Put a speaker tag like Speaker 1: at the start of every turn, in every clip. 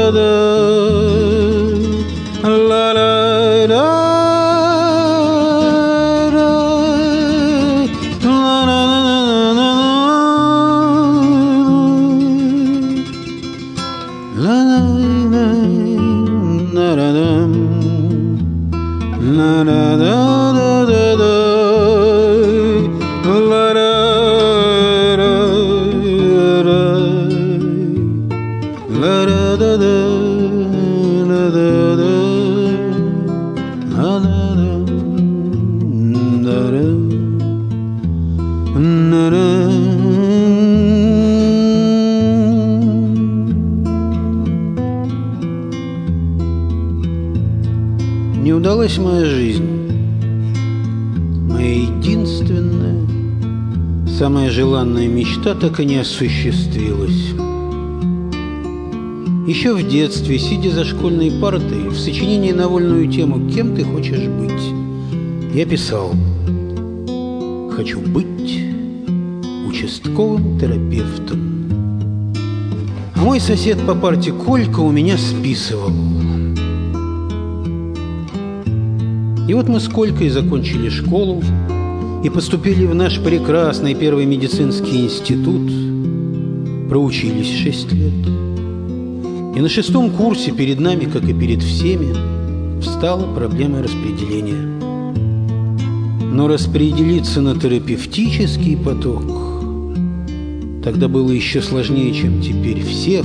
Speaker 1: Не удалась моя жизнь, моя единственная, самая желанная мечта так и не осуществилась. Еще в детстве, сидя за школьной партой, в сочинении на вольную тему «Кем ты хочешь быть?», я писал: «Хочу быть участковым терапевтом». А мой сосед по парте Колька у меня списывал. И вот мы с Колькой закончили школу и поступили в наш прекрасный первый медицинский институт, проучились 6 лет. И на 6-м курсе перед нами, как и перед всеми, встала проблема распределения. Но распределиться на терапевтический поток тогда было еще сложнее, чем теперь.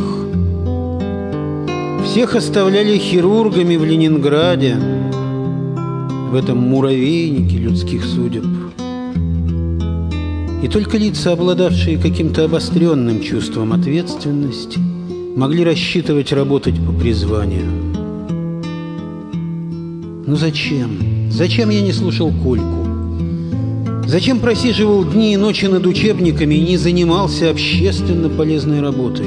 Speaker 1: Всех оставляли хирургами в Ленинграде, в этом муравейнике людских судеб. И только лица, обладавшие каким-то обостренным чувством ответственности, могли рассчитывать работать по призванию. Но зачем? Зачем я не слушал Кольку? Зачем просиживал дни и ночи над учебниками и не занимался общественно полезной работой?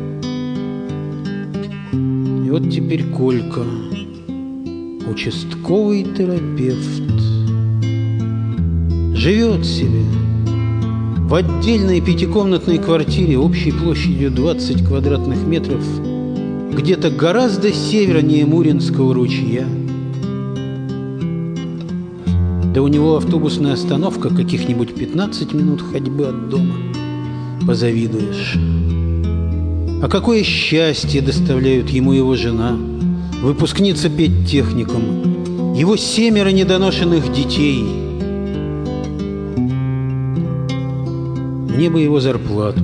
Speaker 1: И вот теперь Колька, участковый терапевт, живет себе в отдельной 5-комнатной квартире общей площадью 20 квадратных метров где-то гораздо севернее Муринского ручья. Да у него автобусная остановка каких-нибудь 15 минут ходьбы от дома. Позавидуешь. А какое счастье доставляют ему его жена, выпускница педтехникума, его 7 недоношенных детей. Мне бы его зарплату.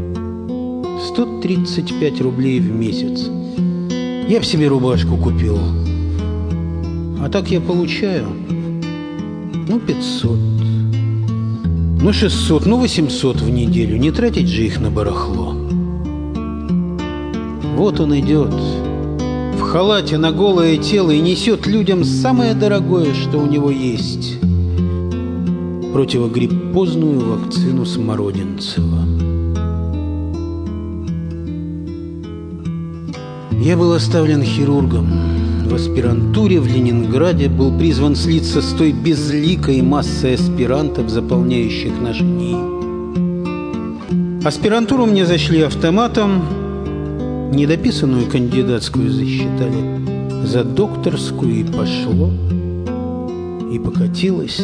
Speaker 1: 135 рублей в месяц. Я б себе рубашку купил. А так я получаю 500, 600, 800 в неделю. Не тратить же их на барахло. Вот он идет в халате на голое тело и несет людям самое дорогое, что у него есть — противогриппозную вакцину Смородинцева. Я был оставлен хирургом. В аспирантуре в Ленинграде был призван слиться с той безликой массой аспирантов, заполняющих наши НИИ. Аспирантуру мне зашли автоматом, недописанную кандидатскую засчитали за докторскую, и пошло, и покатилось.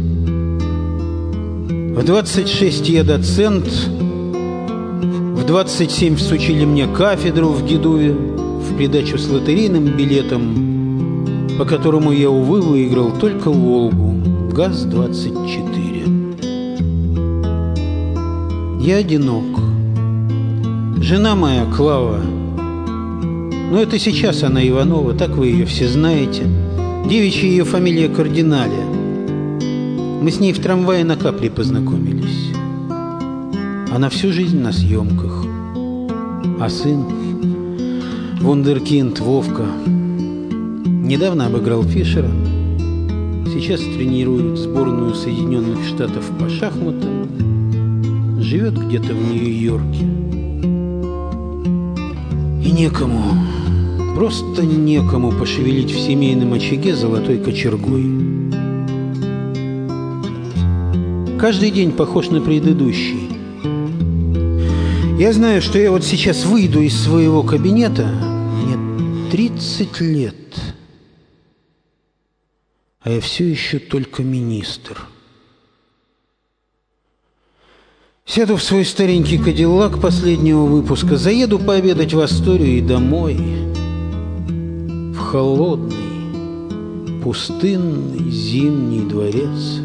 Speaker 1: В 26 я доцент, в 27 всучили мне кафедру в Дедуве в придачу с лотерейным билетом, по которому я, увы, выиграл только «Волгу» ГАЗ-24. Я одинок. Жена моя, Клава, но это сейчас она Иванова, так вы ее все знаете. Девичья ее фамилия Кардиналия. Мы с ней в трамвае на Капри познакомились. Она всю жизнь на съемках. А сын, вундеркинд Вовка, недавно обыграл Фишера. Сейчас тренирует сборную Соединенных Штатов по шахматам. Живет где-то в Нью-Йорке. И некому, просто некому пошевелить в семейном очаге золотой кочергой. Каждый день похож на предыдущий. Я знаю, что я вот сейчас выйду из своего кабинета. Нет, 30 лет, а я все еще только министр. Сяду в свой старенький кадиллак последнего выпуска, заеду пообедать в Асторию и домой, в холодный, пустынный зимний дворец.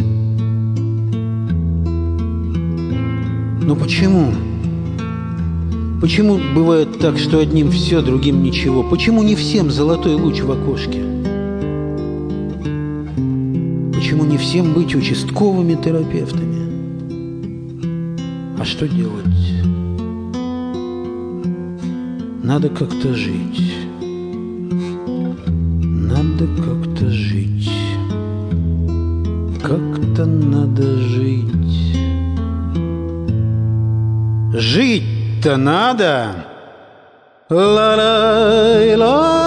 Speaker 1: Но почему? Почему бывает так, что одним все, другим ничего? Почему не всем золотой луч в окошке? Почему не всем быть участковыми терапевтами? А что делать? Надо как-то жить. Надо как-то жить. Как-то надо жить. Жить-то надо. Ла-ла-ла.